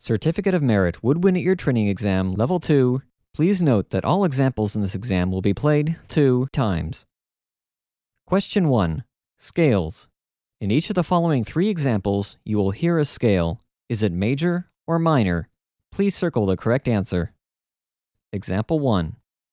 Certificate of Merit Woodwind Ear Training Exam Level 2. Please note that all examples in this exam will be played 2 times. Question 1. Scales. In each of the following 3 examples, you will hear a scale. Is it major or minor? Please circle the correct answer. Example 1.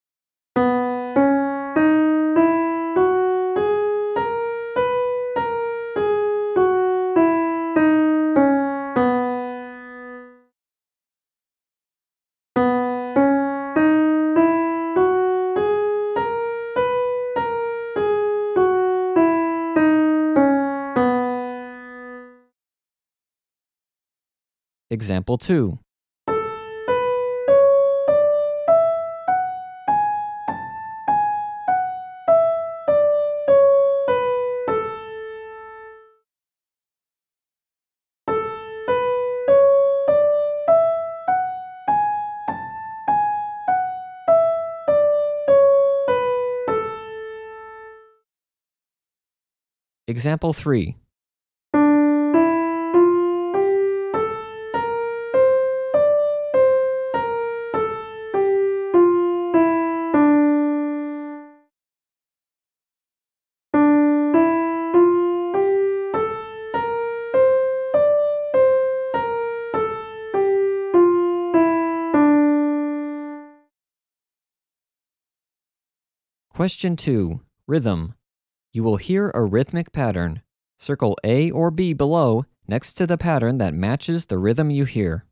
Example 2. Example 3. Question 2. Rhythm. You will hear a rhythmic pattern. Circle A or B below next to the pattern that matches the rhythm you hear.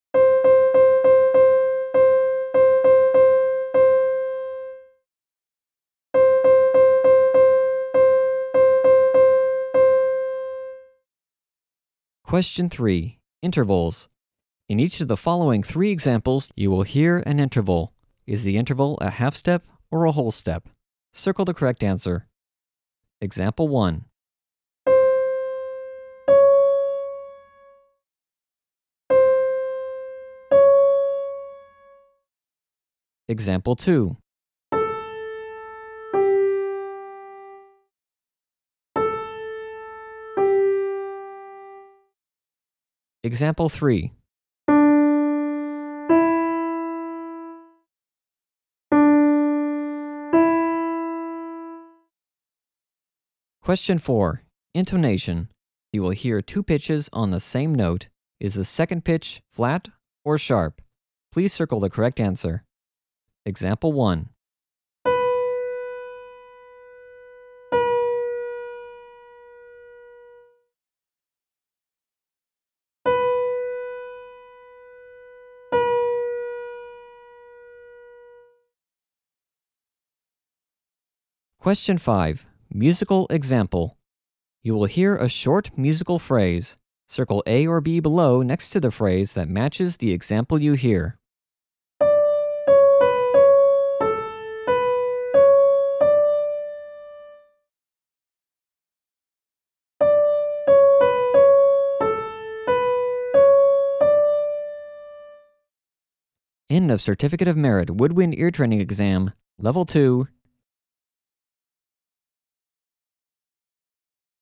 Question 3. Intervals. In each of the following 3 examples, you will hear an interval. Is the interval a half step or a whole step? Circle the correct answer. Example 1. Example 2. Example 3. Question 4. Intonation. You will hear 2 pitches on the same note. Is the second pitch flat or sharp? Please circle the correct answer. Example 1. Question 5. Musical example. You will hear a short musical phrase. Circle A or B below next to the phrase that matches the example you hear. End of Certificate of Merit Woodwind Ear Training Exam, Level 2,